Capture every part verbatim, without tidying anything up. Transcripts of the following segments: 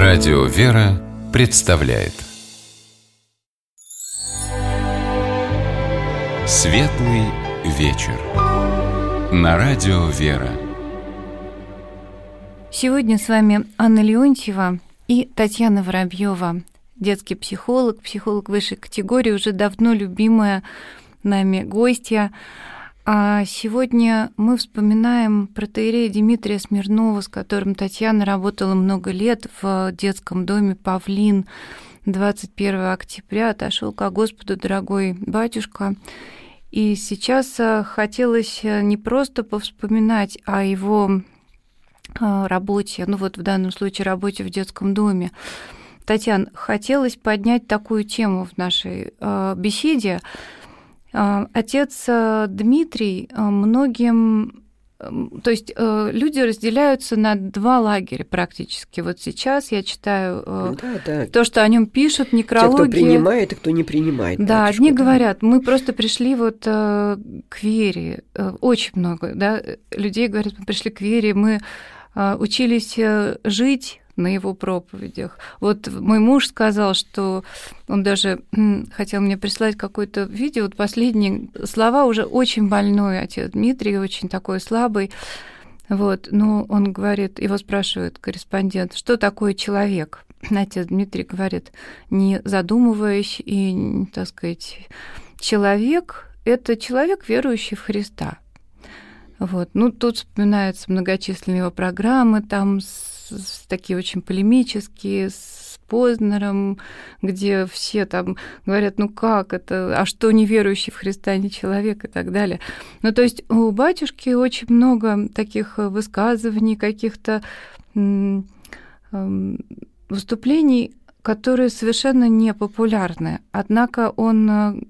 Радио «Вера» представляет Светлый вечер на Радио «Вера». Сегодня с вами Анна Леонтьева и Татьяна Воробьева, детский психолог, психолог высшей категории, уже давно любимая нами гостья. А сегодня мы вспоминаем протоиерея Дмитрия Смирнова, с которым Татьяна работала много лет в детском доме «Павлин». двадцать первого октября отошел ко Господу дорогой батюшка. И сейчас хотелось не просто повспоминать о его работе, ну вот в данном случае работе в детском доме. Татьяна, хотелось поднять такую тему в нашей беседе. Отец Дмитрий многим... То есть люди разделяются на два лагеря практически. Вот сейчас я читаю да, да. то, что о нем пишут, некрологи. Те, кто принимает, и кто не принимает. Да, батюшку, одни да. говорят, мы просто пришли вот к вере. Очень много да, людей говорят, мы пришли к вере, мы учились жить на его проповедях. Вот мой муж сказал, что он даже хотел мне прислать какое-то видео. Вот последние слова уже очень больной отец Дмитрий, очень такой слабый. Вот, но он говорит, его спрашивает корреспондент, что такое человек? Отец Дмитрий говорит, не задумываясь и, так сказать, человек – это человек, верующий в Христа. Вот. Ну, тут вспоминаются многочисленные его программы, там с, с, такие очень полемические, с Познером, где все там говорят, ну как это, а что неверующий в Христа не человек и так далее. Ну, то есть у батюшки очень много таких высказываний, каких-то м- м- выступлений, которые совершенно не популярны. Однако он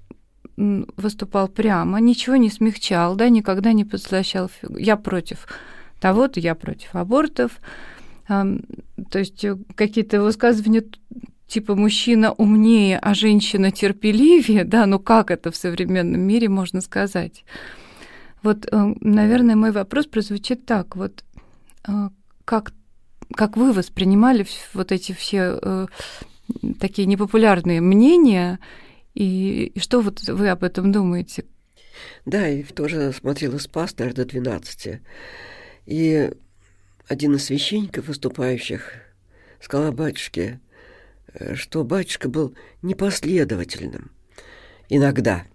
выступал прямо, ничего не смягчал, да, никогда не подслащал фигу. Я против того-то, я против абортов. То есть какие-то высказывания типа «мужчина умнее, а женщина терпеливее», да, ну как это в современном мире можно сказать? Вот, наверное, мой вопрос прозвучит так, вот как, как вы воспринимали вот эти все такие непопулярные мнения, И, и что вот вы об этом думаете? Да, и тоже смотрела «Спас», наверное, до двенадцати. И один из священников, выступающих, сказал батюшке, что батюшка был непоследовательным. Иногда.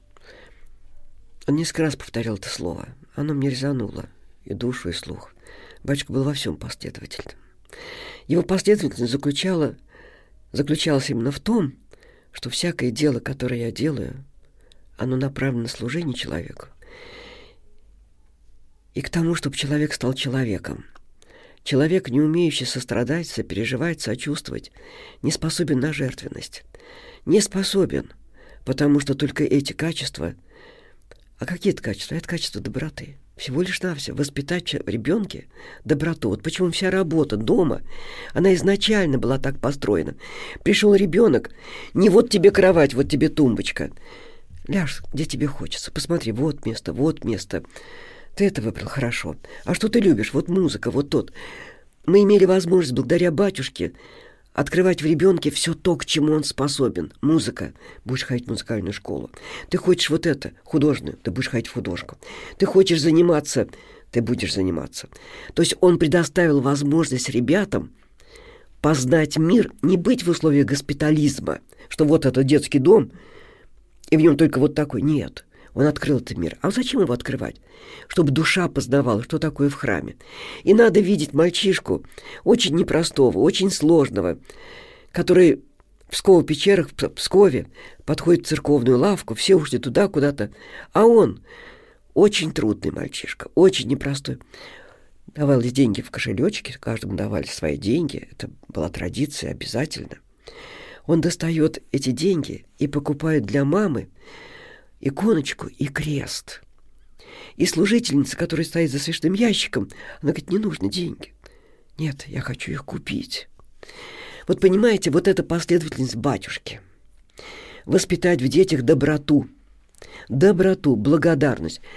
Он несколько раз повторял это слово. Оно мне резануло и душу, и слух. Батюшка был во всем последовательным. Его последовательность заключала, заключалась именно в том, что всякое дело, которое я делаю, оно направлено на служение человеку и к тому, чтобы человек стал человеком. Человек, не умеющий сострадать, сопереживать, сочувствовать, не способен на жертвенность. Не способен, потому что только эти качества... А какие это качества? Это качество доброты. Всего лишь навсего воспитать в ребенке доброту. Вот почему вся работа дома, она изначально была так построена. Пришел ребенок, не вот тебе кровать, вот тебе тумбочка. Ляжь, где тебе хочется. Посмотри, вот место, вот место. Ты это выбрал, хорошо. А что ты любишь? Вот музыка, вот тот. Мы имели возможность, благодаря батюшке, открывать в ребенке все то, к чему он способен. Музыка. Будешь ходить в музыкальную школу. Ты хочешь вот это, художественную, ты будешь ходить в художку. Ты хочешь заниматься, ты будешь заниматься. То есть он предоставил возможность ребятам познать мир, не быть в условиях госпитализма, что вот это детский дом, и в нем только вот такой. Нет. Он открыл этот мир. А зачем его открывать? Чтобы душа познавала, что такое в храме. И надо видеть мальчишку очень непростого, очень сложного, который в Псково-Печерах, в Пскове подходит в церковную лавку, все ушли туда куда-то, а он очень трудный мальчишка, очень непростой. Давались деньги в кошелечке, каждому давали свои деньги, это была традиция обязательно. Он достает эти деньги и покупает для мамы иконочку и крест. И служительница, которая стоит за свечным ящиком, она говорит, не нужны деньги. Нет, я хочу их купить. Вот понимаете, вот эта последовательность батюшки. Воспитать в детях доброту. Доброту, благодарность.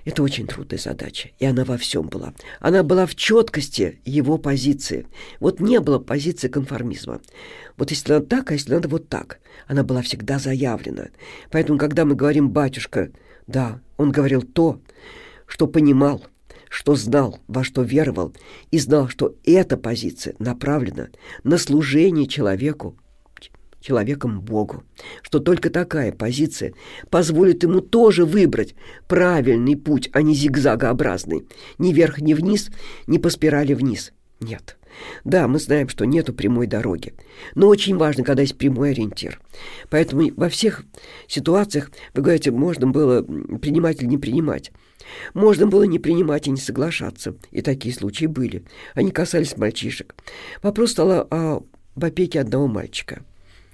Это очень трудная задача, и она во всем была. Она была в четкости его позиции. Вот не было позиции конформизма. Вот если надо так, а если надо вот так. Она была всегда заявлена. Поэтому, когда мы говорим «батюшка», да, он говорил то, что понимал, что знал, во что веровал, и знал, что эта позиция направлена на служение человеку, человеком Богу, что только такая позиция позволит ему тоже выбрать правильный путь, а не зигзагообразный, ни вверх, ни вниз, ни по спирали вниз. Нет. Да, мы знаем, что нету прямой дороги, но очень важно, когда есть прямой ориентир. Поэтому во всех ситуациях, вы говорите, можно было принимать или не принимать. Можно было не принимать и не соглашаться, и такие случаи были. Они касались мальчишек. Вопрос стал о, об опеке одного мальчика.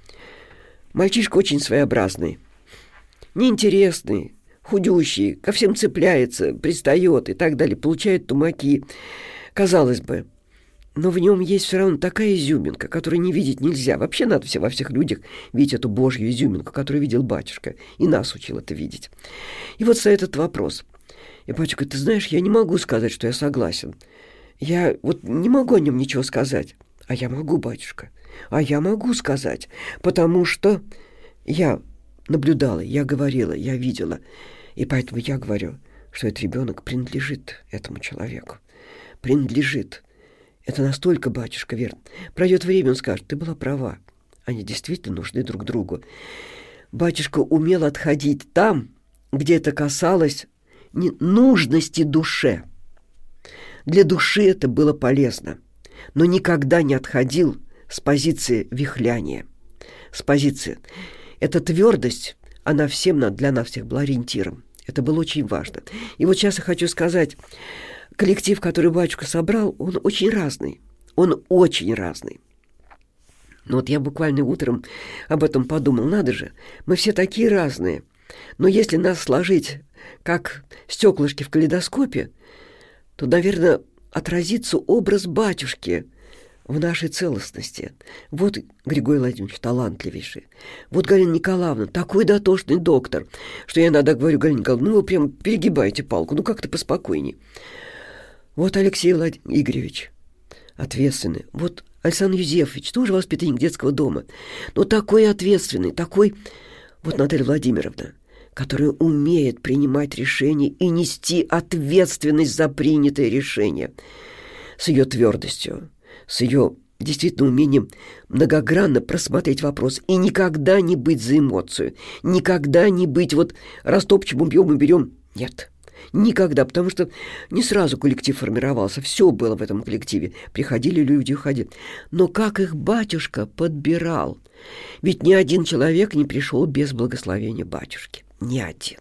Мальчишка очень своеобразный, неинтересный, худющий, ко всем цепляется, пристает и так далее, получает тумаки. Казалось бы, но в нем есть все равно такая изюминка, которую не видеть нельзя. Вообще надо все, во всех людях видеть эту Божью изюминку, которую видел батюшка, и нас учил это видеть. И вот стоит этот вопрос. И батюшка, ты знаешь, я не могу сказать, что я согласен. Я вот не могу о нем ничего сказать. А я могу, батюшка. А я могу сказать, потому что я наблюдала, я говорила, я видела. И поэтому я говорю, что этот ребенок принадлежит этому человеку. Принадлежит. Это настолько, батюшка, верно. Пройдет время, он скажет, ты была права. Они действительно нужны друг другу. Батюшка умел отходить там, где это касалось нужности душе. Для души это было полезно, но никогда не отходил с позиции вихляния, с позиции. Эта твердость, она всем для нас всех была ориентиром. Это было очень важно. И вот сейчас я хочу сказать, коллектив, который батюшка собрал, он очень разный. Он очень разный. Но вот я буквально утром об этом подумал. Надо же, мы все такие разные. Но если нас сложить, как стеклышки в калейдоскопе, то, наверное, отразится образ батюшки в нашей целостности. Вот Григорий Владимирович талантливейший. Вот Галина Николаевна, такой дотошный доктор, что я иногда говорю, Галина Николаевна, ну вы прям перегибаете палку, ну как-то поспокойней. Вот Алексей Влад... Игоревич, ответственный. Вот Александр Юзефович, тоже воспитанник детского дома. Но такой ответственный, такой... Вот Наталья Владимировна, которая умеет принимать решения и нести ответственность за принятое решение. С ее твердостью, с ее действительно умением многогранно просмотреть вопрос и никогда не быть за эмоцию, никогда не быть вот растопчем, убьем и берем. Нет, никогда, потому что не сразу коллектив формировался, все было в этом коллективе. Приходили люди, уходили. Но как их батюшка подбирал? Ведь ни один человек не пришел без благословения батюшки. Ни один.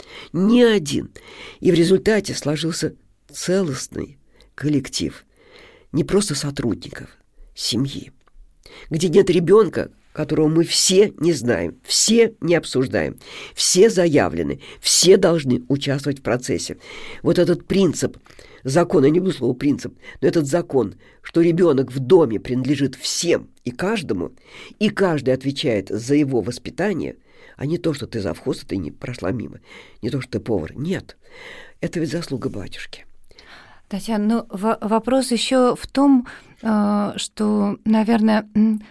Ни один. И в результате сложился целостный коллектив. Не просто сотрудников, семьи. Где нет ребенка, которого мы все не знаем, все не обсуждаем, все заявлены, все должны участвовать в процессе. Вот этот принцип закона, я не буду слово принцип, но этот закон, что ребенок в доме принадлежит всем и каждому, и каждый отвечает за его воспитание, а не то, что ты завхоз, ты не прошла мимо, не то, что ты повар. Нет, это ведь заслуга батюшки. Татьяна, ну, в- вопрос еще в том, э, что, наверное,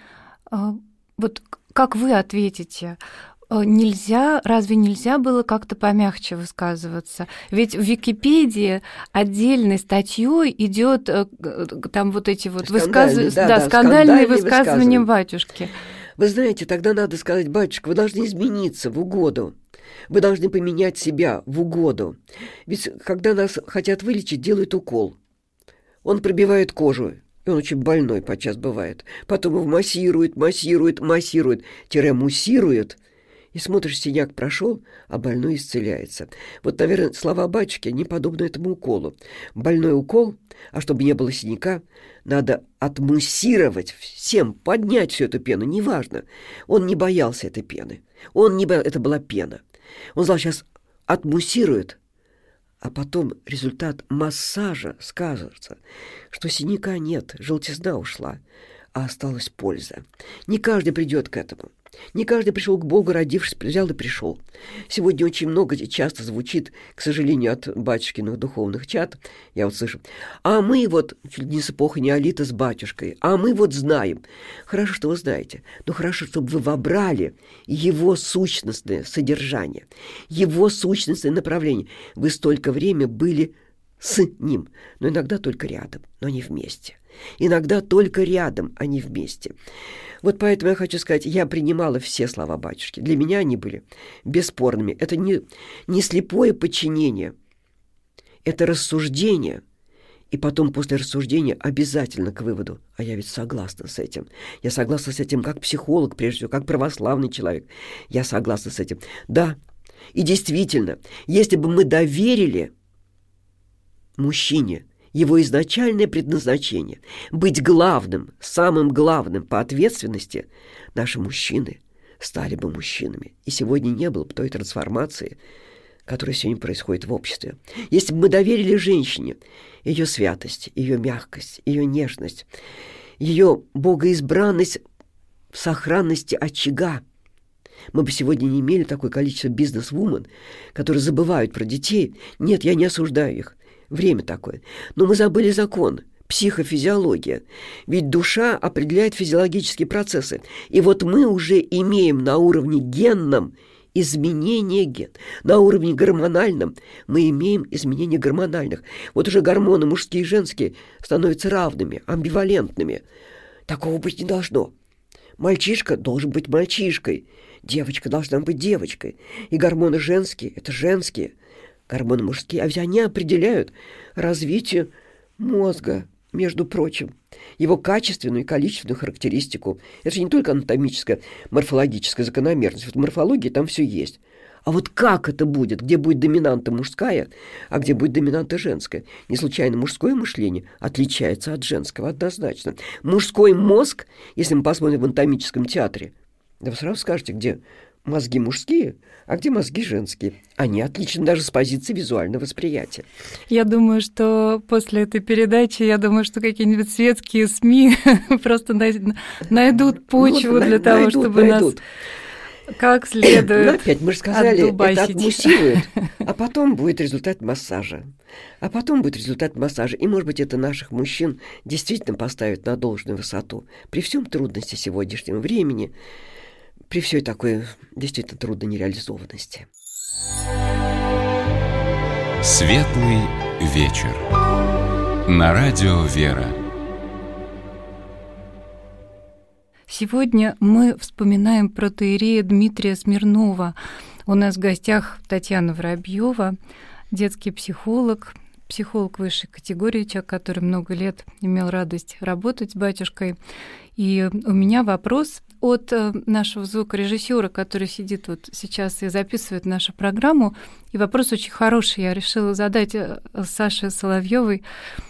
э, вот как вы ответите, э, нельзя, разве нельзя было как-то помягче высказываться? Ведь в Википедии отдельной статьей идет э, там вот эти вот высказывания, да, да, да, скандальные высказывания, высказывания батюшки. Вы знаете, тогда надо сказать, батюшка, вы должны измениться в угоду. Вы должны поменять себя в угоду. Ведь когда нас хотят вылечить, делают укол. Он пробивает кожу, и он очень больной подчас бывает. Потом его массирует, массирует, массирует, тире муссирует. И смотришь, синяк прошел, а больной исцеляется. Вот, наверное, слова батюшки, они подобны этому уколу. Больной укол, а чтобы не было синяка, надо отмуссировать всем, поднять всю эту пену, неважно. Он не боялся этой пены. Он не боялся, это была пена. Он сказал, сейчас отмуссирует, а потом результат массажа скажется, что синяка нет, желтизна ушла, а осталась польза. Не каждый придет к этому. Не каждый пришел к Богу, родившись, взял и пришел. Сегодня очень много и часто звучит, к сожалению, от батюшкиных духовных чад, я вот слышу, а мы вот, чуть ли не с эпохи неолита с батюшкой, а мы вот знаем. Хорошо, что вы знаете, но хорошо, чтобы вы вобрали его сущностное содержание, его сущностное направление. Вы столько времени были с ним, но иногда только рядом, но не вместе. Иногда только рядом, а не вместе. Вот поэтому я хочу сказать, я принимала все слова батюшки. Для меня они были бесспорными. Это не, не слепое подчинение, это рассуждение. И потом после рассуждения обязательно к выводу. А я ведь согласна с этим. Я согласна с этим как психолог, прежде всего, как православный человек. Я согласна с этим. Да, и действительно, если бы мы доверили мужчине его изначальное предназначение быть главным, самым главным по ответственности, наши мужчины стали бы мужчинами. И сегодня не было бы той трансформации, которая сегодня происходит в обществе. Если бы мы доверили женщине ее святость, ее мягкость, ее нежность, ее богоизбранность в сохранности очага, мы бы сегодня не имели такое количество бизнес-вумен, которые забывают про детей. Нет, я не осуждаю их. Время такое. Но мы забыли закон, психофизиология. Ведь душа определяет физиологические процессы. И вот мы уже имеем на уровне генном изменение ген. На уровне гормональном мы имеем изменения гормональных. Вот уже гормоны мужские и женские становятся равными, амбивалентными. Такого быть не должно. Мальчишка должен быть мальчишкой. Девочка должна быть девочкой. И гормоны женские – это женские. Гормоны мужские, а ведь они определяют развитие мозга, между прочим, его качественную и количественную характеристику. Это же не только анатомическая, морфологическая закономерность. В морфологии там все есть. А вот как это будет, где будет доминанта мужская, а где будет доминанта женская? Не случайно мужское мышление отличается от женского однозначно. Мужской мозг, если мы посмотрим в анатомическом театре, да вы сразу скажете, где мозги мужские, а где мозги женские. Они отличны даже с позиции визуального восприятия. Я думаю, что после этой передачи, я думаю, что какие-нибудь светские СМИ просто найдут почву ну, для того, найдут, чтобы найдут. нас как следует ну, опять мы же сказали, отдубасить. Это отмуссирует, а потом будет результат массажа. А потом будет результат массажа. И, может быть, это наших мужчин действительно поставит на должную высоту. При всем трудности сегодняшнего времени, при всей такой действительно трудной нереализованности. Светлый вечер. На радио «Вера». Сегодня мы вспоминаем протоиерея Дмитрия Смирнова. У нас в гостях Татьяна Воробьева, детский психолог, психолог высшей категории, человек, который много лет имел радость работать с батюшкой. И у меня вопрос от нашего звукорежиссера, который сидит вот сейчас и записывает нашу программу. И вопрос очень хороший. Я решила задать Саше Соловьевой.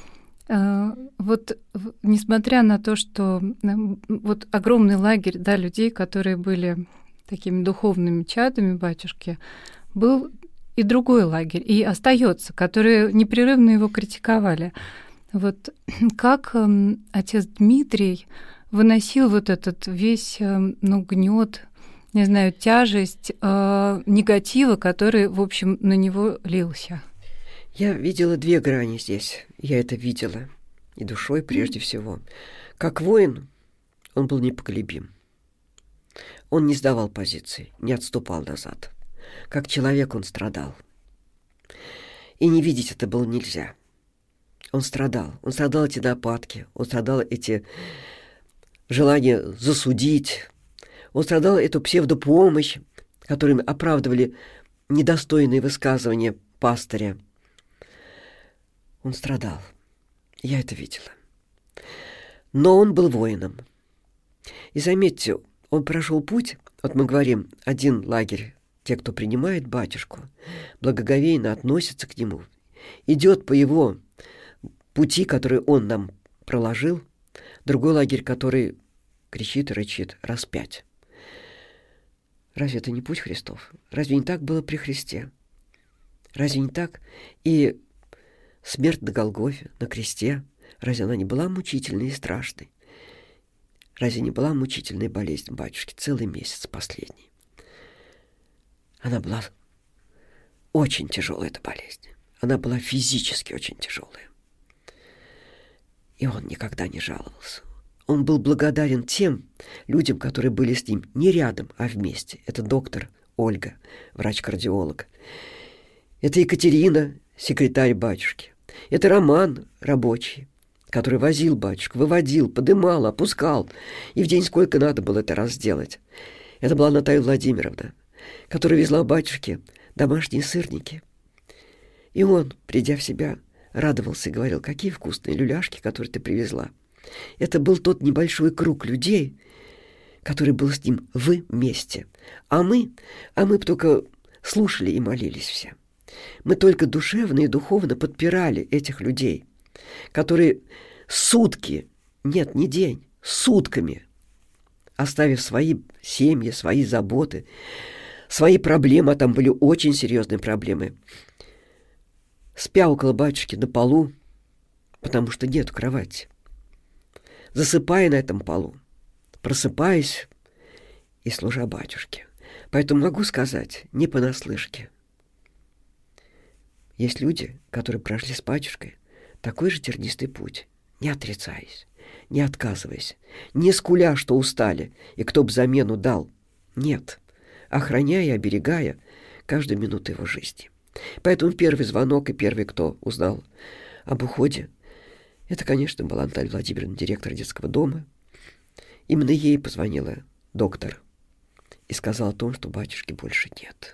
Вот несмотря на то, что вот огромный лагерь, да, людей, которые были такими духовными чадами батюшки, был и другой лагерь, и остается, которые непрерывно его критиковали. Вот как отец Дмитрий выносил вот этот весь, ну, гнет, не знаю, тяжесть э, негатива, который, в общем, на него лился? Я видела две грани здесь. Я это видела. И душой прежде всего. Как воин он был непоколебим. Он не сдавал позиции, не отступал назад. Как человек он страдал. И не видеть это было нельзя. Он страдал. Он страдал эти нападки. Он страдал эти желания засудить. Он страдал эту псевдопомощь, которыми оправдывали недостойные высказывания пастыря. Он страдал. Я это видела. Но он был воином. И заметьте, он прошел путь, вот мы говорим, один лагерь, те, кто принимает батюшку, благоговейно относятся к нему, идет по его пути, который он нам проложил, другой лагерь, который кричит и рычит раз пять. Разве это не путь Христов? Разве не так было при Христе? Разве не так? И смерть на Голгофе, на кресте, разве она не была мучительной и страшной? Разве не была мучительная болезнь батюшки целый месяц последний? Она была очень тяжелая, эта болезнь. Она была физически очень тяжелая. И он никогда не жаловался. Он был благодарен тем людям, которые были с ним не рядом, а вместе. Это доктор Ольга, врач-кардиолог. Это Екатерина, секретарь батюшки. Это Роман, рабочий, который возил батюшку, выводил, подымал, опускал. И в день сколько надо было это раз сделать. Это была Наталья Владимировна, которая везла батюшке домашние сырники. И он, придя в себя, радовался и говорил: какие вкусные люляшки, которые ты привезла. Это был тот небольшой круг людей, который был с ним вместе. А мы, а мы только слушали и молились все. Мы только душевно и духовно подпирали этих людей, которые сутки, нет, не день, сутками, оставив свои семьи, свои заботы, свои проблемы, а там были очень серьезные проблемы, спя около батюшки на полу, потому что нет кровати, засыпая на этом полу, просыпаясь и служа батюшке. Поэтому могу сказать, не понаслышке. Есть люди, которые прошли с батюшкой такой же тернистый путь, не отрицаясь, не отказываясь, не скуля, что устали, и кто бы замену дал. Нет, охраняя и оберегая каждую минуту его жизни. Поэтому первый звонок и первый, кто узнал об уходе, это, конечно, была Наталья Владимировна, директор детского дома. Именно ей позвонила доктор и сказала о том, что батюшки больше нет.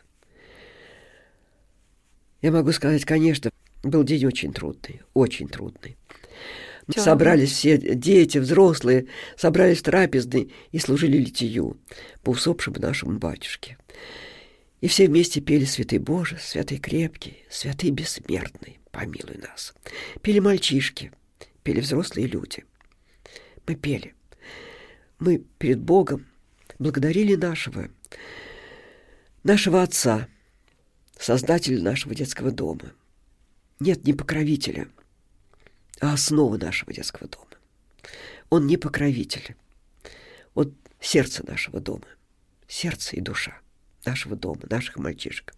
Я могу сказать, конечно, был день очень трудный, очень трудный. Чего? Собрались все дети, взрослые, собрались в трапезной и служили литию по усопшему нашему батюшке. И все вместе пели «Святый Боже, святый крепкий, святый бессмертный, помилуй нас». Пели мальчишки, пели взрослые люди. Мы пели. Мы перед Богом благодарили нашего, нашего Отца, Создателя нашего детского дома. Нет, не покровителя, а основа нашего детского дома. Он не покровитель. Он сердце нашего дома, сердце и душа нашего дома, наших мальчишек.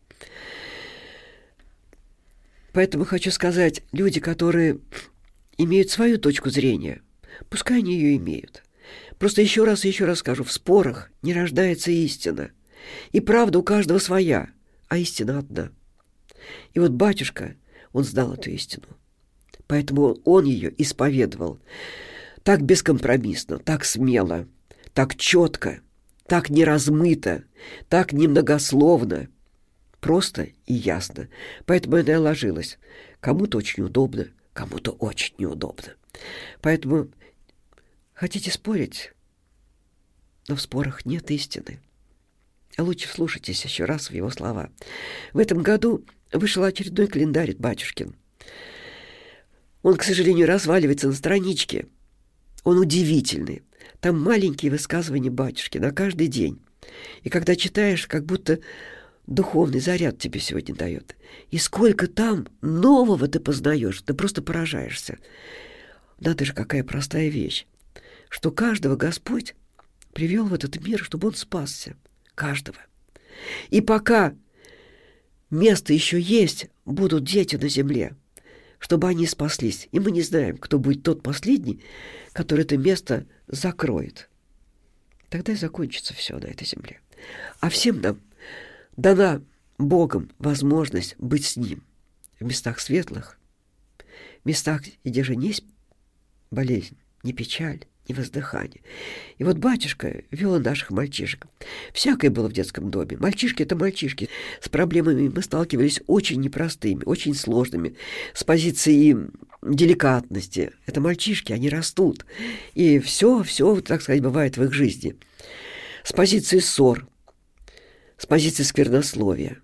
Поэтому хочу сказать, люди, которые имеют свою точку зрения, пускай они ее имеют. Просто еще раз и еще раз скажу, в спорах не рождается истина. И правда у каждого своя, а истина одна. И вот батюшка, он знал эту истину. Поэтому он ее исповедовал так бескомпромиссно, так смело, так четко, так неразмыто, так немногословно, просто и ясно. Поэтому она ложилась. Кому-то очень удобно, кому-то очень неудобно. Поэтому хотите спорить, но в спорах нет истины. А лучше вслушайтесь еще раз в его слова. В этом году вышел очередной календарь батюшкин. Он, к сожалению, разваливается на страничке. Он удивительный. Там маленькие высказывания батюшки на каждый день. И когда читаешь, как будто духовный заряд тебе сегодня дает. И сколько там нового ты познаешь, ты просто поражаешься. Надо же, какая простая вещь, что каждого Господь привел в этот мир, чтобы он спасся. Каждого. И пока место еще есть, будут дети на земле, чтобы они спаслись. И мы не знаем, кто будет тот последний, который это место закроет. Тогда и закончится все на этой земле. А всем нам дана Богом возможность быть с Ним в местах светлых, в местах, где же не болезнь, не печаль, не воздыхание. И вот батюшка вел наших мальчишек. Всякое было в детском доме. Мальчишки — это мальчишки. С проблемами мы сталкивались очень непростыми, очень сложными, с позиции деликатности. Это мальчишки, они растут. И все, все, так сказать, бывает в их жизни. С позиции ссор, с позиции сквернословия.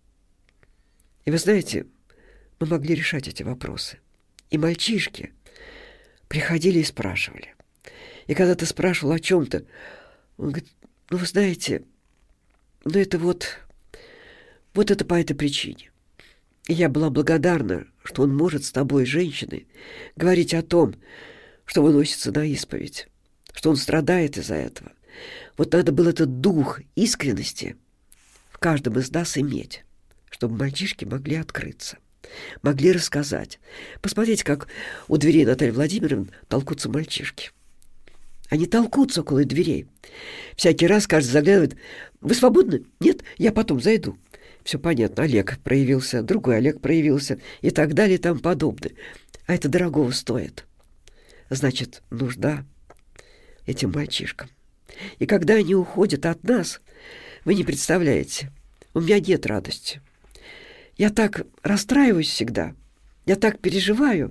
И вы знаете, мы могли решать эти вопросы. И мальчишки приходили и спрашивали. И когда ты спрашивал о чем-то, он говорит: ну, вы знаете, ну, это вот, вот это по этой причине. И я была благодарна, что он может с тобой, женщиной, говорить о том, что выносится на исповедь, что он страдает из-за этого. Вот надо было этот дух искренности в каждом из нас иметь, чтобы мальчишки могли открыться, могли рассказать. Посмотрите, как у дверей Натальи Владимировны толкутся мальчишки. Они толкутся около дверей. Всякий раз каждый заглядывает: «Вы свободны? Нет? Я потом зайду». Все понятно. Олег проявился, другой Олег проявился и так далее и тому подобное. А это дорогого стоит. Значит, нужда этим мальчишкам. И когда они уходят от нас, вы не представляете, у меня нет радости. Я так расстраиваюсь всегда, я так переживаю.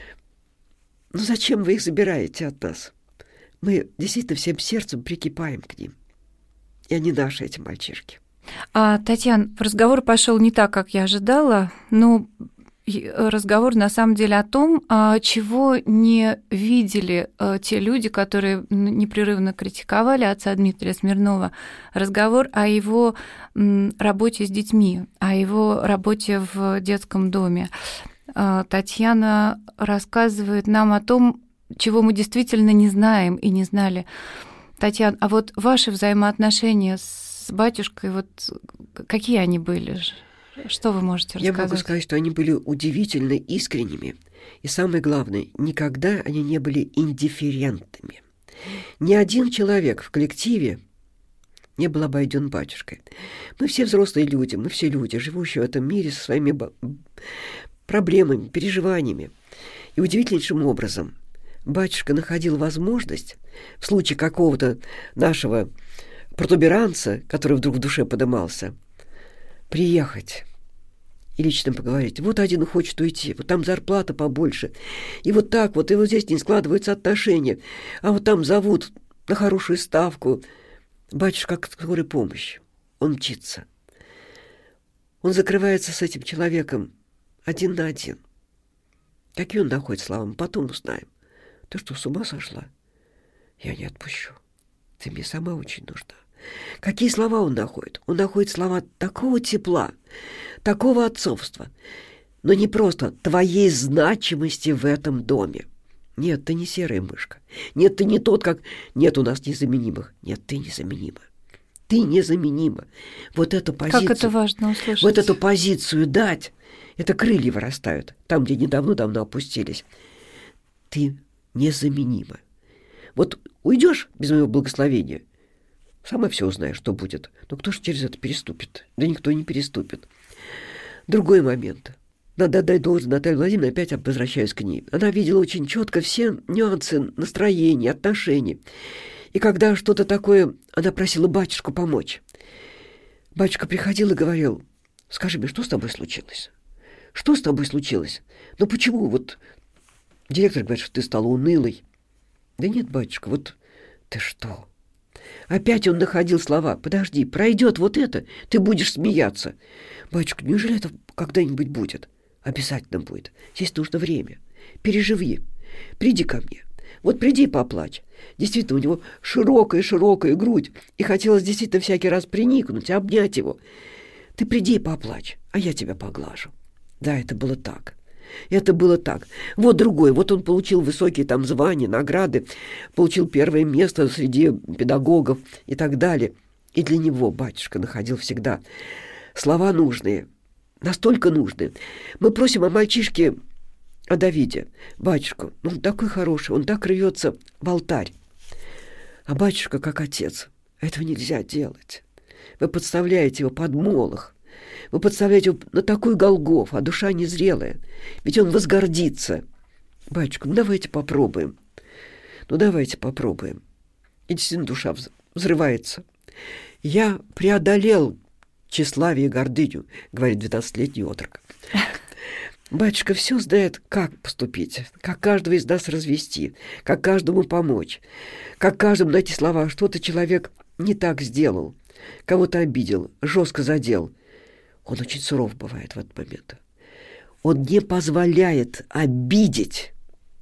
Но зачем вы их забираете от нас? Мы действительно всем сердцем прикипаем к ним. И они наши, эти мальчишки. А, Татьяна, разговор пошел не так, как я ожидала, но разговор на самом деле о том, чего не видели те люди, которые непрерывно критиковали отца Дмитрия Смирнова. Разговор о его работе с детьми, о его работе в детском доме. Татьяна рассказывает нам о том, чего мы действительно не знаем и не знали. Татьяна, а вот ваши взаимоотношения с батюшкой, вот какие они были? Что вы можете рассказать? Я могу сказать, что они были удивительно искренними. И самое главное, никогда они не были индифферентными. Ни один человек в коллективе не был обойден батюшкой. Мы все взрослые люди, мы все люди, живущие в этом мире со своими проблемами, переживаниями. И удивительнейшим образом батюшка находил возможность в случае какого-то нашего протуберанца, который вдруг в душе подымался, приехать и лично поговорить. Вот один хочет уйти, вот там зарплата побольше, и вот так вот, и вот здесь не складываются отношения, а вот там зовут на хорошую ставку. Батюшка как скорая помощь, он мчится. Он закрывается с этим человеком один на один. Какие он находит слова, мы потом узнаем. Ты что, с ума сошла? Я не отпущу. Ты мне сама очень нужна. Какие слова он находит? Он находит слова такого тепла, такого отцовства, но не просто твоей значимости в этом доме. Нет, ты не серая мышка. Нет, ты не тот, как... Нет у нас незаменимых. Нет, ты незаменима. Ты незаменима. Вот эту позицию... Как это важно услышать. Вот эту позицию дать, это крылья вырастают, там, где недавно-давно опустились. Ты незаменима. Вот уйдешь без моего благословения, сама все узнаешь, что будет. Но кто же через это переступит? Да никто не переступит. Другой момент. Надо отдать должное Наталье Владимировне, опять возвращаюсь к ней. Она видела очень четко все нюансы настроения, отношений. И когда что-то такое, она просила батюшку помочь. Батюшка приходил и говорил: скажи мне, что с тобой случилось? Что с тобой случилось? Ну почему вот директор говорит, что ты стала унылой? Да нет, батюшка, вот ты что? Опять он находил слова: подожди, пройдет вот это, ты будешь смеяться. Батюшка, неужели это когда-нибудь будет? Обязательно будет. Здесь нужно время. Переживи. Приди ко мне. Вот приди и поплачь. Действительно, у него широкая-широкая грудь, и хотелось действительно всякий раз приникнуть, обнять его. Ты приди и поплачь, а я тебя поглажу. Да, это было так. Это было так. Вот другой. Вот он получил высокие там звания, награды, получил первое место среди педагогов и так далее. И для него батюшка находил всегда слова нужные, настолько нужные. Мы просим о мальчишке, о Давиде. Батюшка, ну, он такой хороший, он так рвется в алтарь. А батюшка как отец. Этого нельзя делать. Вы подставляете его под молох. Вы подставляете его на такой Голгоф, а душа незрелая. Ведь он возгордится. Батюшка, ну давайте попробуем. Ну давайте попробуем. И действительно душа взрывается. Я преодолел тщеславие и гордыню, говорит двенадцатилетний отрок. Батюшка все знает, как поступить, как каждого из нас развести, как каждому помочь, как каждому найти слова. Что-то человек не так сделал, кого-то обидел, жестко задел. Он очень суров бывает в этот момент. Он не позволяет обидеть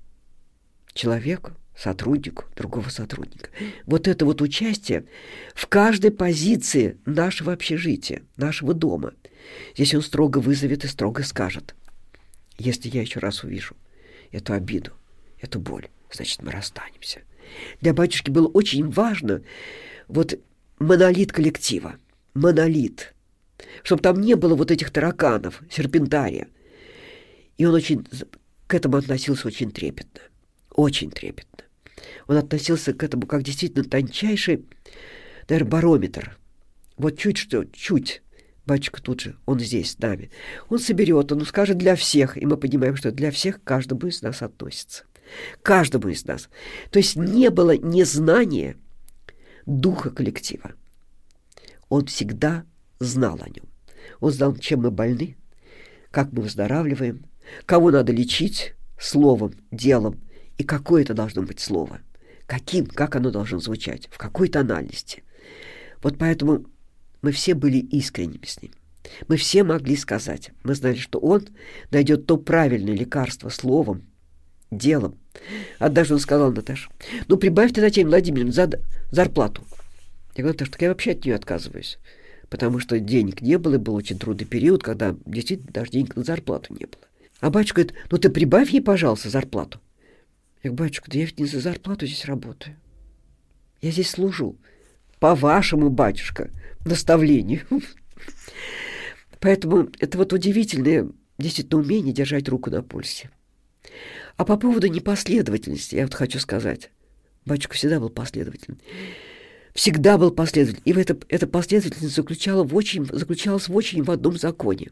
человеку, сотруднику, другого сотрудника. Вот это вот участие в каждой позиции нашего общежития, нашего дома. Здесь он строго вызовет и строго скажет: если я еще раз увижу эту обиду, эту боль, значит, мы расстанемся. Для батюшки было очень важно вот монолит коллектива, монолит, чтобы там не было вот этих тараканов, серпентария. И он очень к этому относился очень трепетно, очень трепетно. Он относился к этому как действительно тончайший, наверное, барометр. Вот чуть что, чуть, батюшка тут же, он здесь с нами. Он соберет, он скажет для всех, и мы понимаем, что для всех к каждому из нас относится. Каждому из нас. То есть не было незнания духа коллектива. Он всегда знал о нем. Он знал, чем мы больны, как мы выздоравливаем, кого надо лечить словом, делом, и какое это должно быть слово, каким, как оно должно звучать, в какой тональности. Вот поэтому мы все были искренними с ним. Мы все могли сказать, мы знали, что он найдет то правильное лекарство словом, делом. Однажды он сказал: Наташа, ну прибавьте, Татьяне Владимировне, за зарплату. Я говорю: Наташа, так я вообще от нее отказываюсь, потому что денег не было, и был очень трудный период, когда действительно даже денег на зарплату не было. А батюшка говорит: ну ты прибавь ей, пожалуйста, зарплату. Я говорю: батюшка, да я ведь не за зарплату здесь работаю. Я здесь служу. По вашему, батюшка, наставлению. Поэтому это вот удивительное действительно умение держать руку на пульсе. А по поводу непоследовательности, я вот хочу сказать. Батюшка всегда был последовательным. Всегда был последовательным. И в это, эта последовательность заключала в очень, заключалась в очень в одном законе.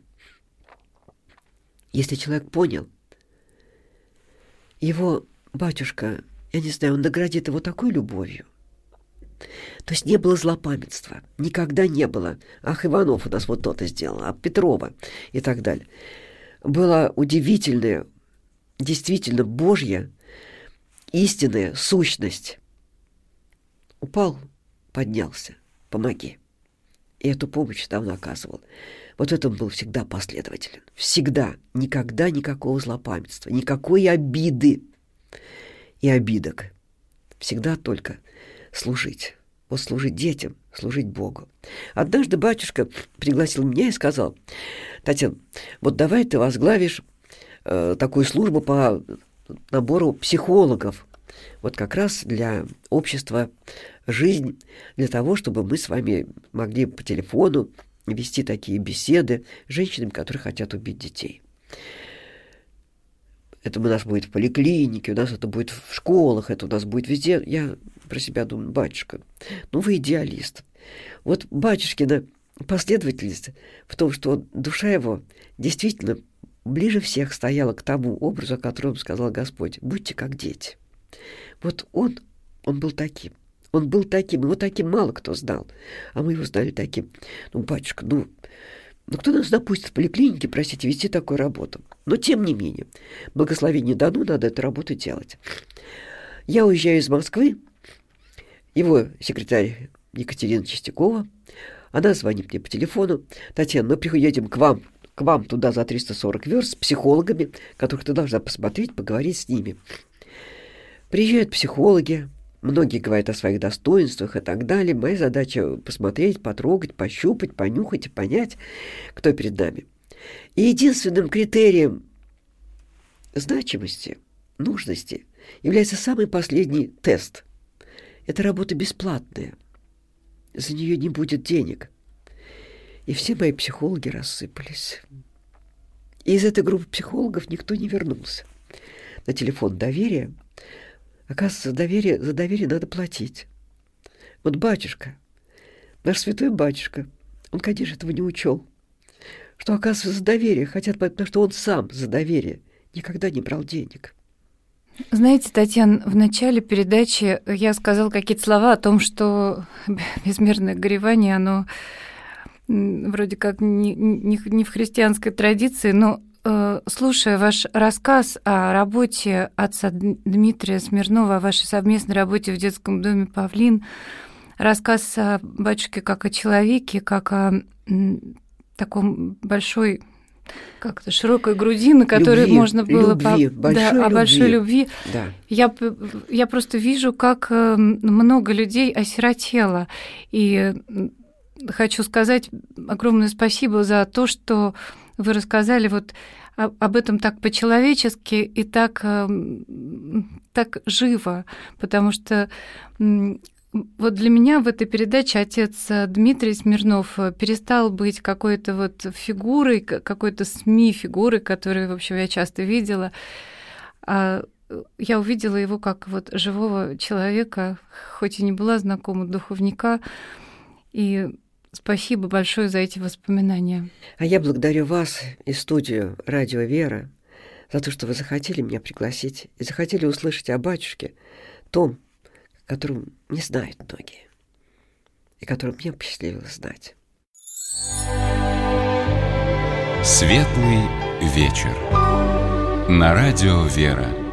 Если человек понял, его батюшка, я не знаю, он наградит его такой любовью. То есть не было злопамятства. Никогда не было. Ах, Иванов у нас вот то-то сделал, а Петрова и так далее. Была удивительная, действительно Божья, истинная сущность. Упал, поднялся, помоги. И эту помощь давно оказывал. Вот в этом был всегда последователен. Всегда. Никогда никакого злопамятства, никакой обиды и обидок. Всегда только служить. Вот служить детям, служить Богу. Однажды батюшка пригласил меня и сказал: Татьяна, вот давай ты возглавишь э, такую службу по набору психологов. Вот как раз для общества «Жизнь», для того, чтобы мы с вами могли по телефону вести такие беседы с женщинами, которые хотят убить детей. Это у нас будет в поликлинике, у нас это будет в школах, это у нас будет везде. Я про себя думаю: батюшка, ну вы идеалист. Вот батюшкина последовательность в том, что душа его действительно ближе всех стояла к тому образу, о котором сказал Господь: будьте как дети. Вот он, он был таким. Он был таким, его таким мало кто знал, а мы его знали таким. Ну, батюшка, ну, ну кто нас допустит в поликлинике, простите, вести такую работу? Но тем не менее, благословение дано, надо эту работу делать. Я уезжаю из Москвы, его секретарь Екатерина Чистякова, она звонит мне по телефону: Татьяна, мы приедем к вам, к вам туда за триста сорок верст с психологами, которых ты должна посмотреть, поговорить с ними. Приезжают психологи, многие говорят о своих достоинствах и так далее. Моя задача посмотреть, потрогать, пощупать, понюхать и понять, кто перед нами. И единственным критерием значимости, нужности является самый последний тест. Эта работа бесплатная. За нее не будет денег. И все мои психологи рассыпались. И из этой группы психологов никто не вернулся. На телефон доверия. Оказывается, за доверие, за доверие надо платить. Вот батюшка, наш святой батюшка, он, конечно, этого не учел. Что, оказывается, за доверие хотят, потому что он сам за доверие никогда не брал денег. Знаете, Татьяна, в начале передачи я сказала какие-то слова о том, что безмерное горевание, оно вроде как не, не, не в христианской традиции, но слушая ваш рассказ о работе отца Дмитрия Смирнова, о вашей совместной работе в детском доме «Павлин», рассказ о батюшке как о человеке, как о таком большой, как-то широкой груди, на которой любви, можно было... Любви, по... большой да, любви. О большой любви. Да. Я, я просто вижу, как много людей осиротело. И хочу сказать огромное спасибо за то, что вы рассказали вот об этом так по-человечески и так, так живо, потому что вот для меня в этой передаче отец Дмитрий Смирнов перестал быть какой-то вот фигурой, какой-то СМИ-фигурой, которую, в общем, я часто видела. А я увидела его как вот живого человека, хоть и не была знакома, духовника. И спасибо большое за эти воспоминания. А я благодарю вас и студию «Радио Вера» за то, что вы захотели меня пригласить и захотели услышать о батюшке, том, которым не знают многие, и которым мне посчастливилось знать. Светлый вечер. На радио «Вера».